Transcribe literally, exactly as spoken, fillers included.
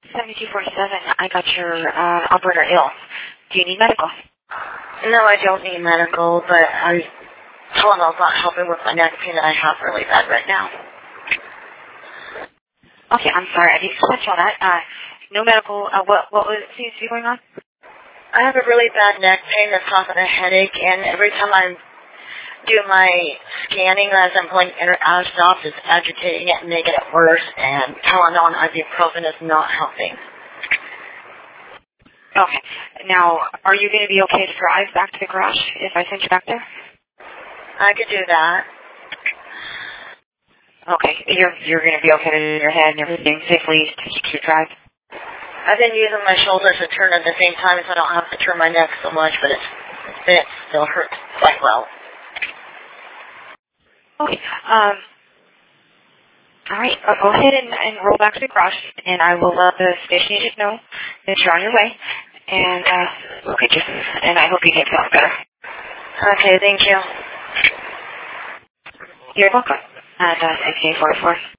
seventy-two forty-seven, I got your uh, operator ill. Do you need medical? No, I don't need medical, but I Tylenol's not helping with my neck pain that I have really bad right now. Okay, I'm sorry. I didn't catch all that. Uh, no medical. Uh, what what was seems to be going on? I have a really bad neck pain that's causing a headache, and every time I do my scanning as I'm going in or out of stops, it's agitating it and making it worse, and Tylenol and ibuprofen is not helping. Okay. Now, are you going to be okay to drive back to the garage if I send you back there? I could do that. Okay. You're you're going to be okay with your head and everything safely to, to drive? I've been using my shoulders to turn at the same time so I don't have to turn my neck so much, but it's, it still hurts quite well. Okay. Um, all right. I'll go ahead and, and roll back to the garage, and I will let the station agent know that you're on your way. And, uh, okay, just, and I hope you get feeling better. Okay, thank you. You're welcome. And, uh, sixteen forty-four.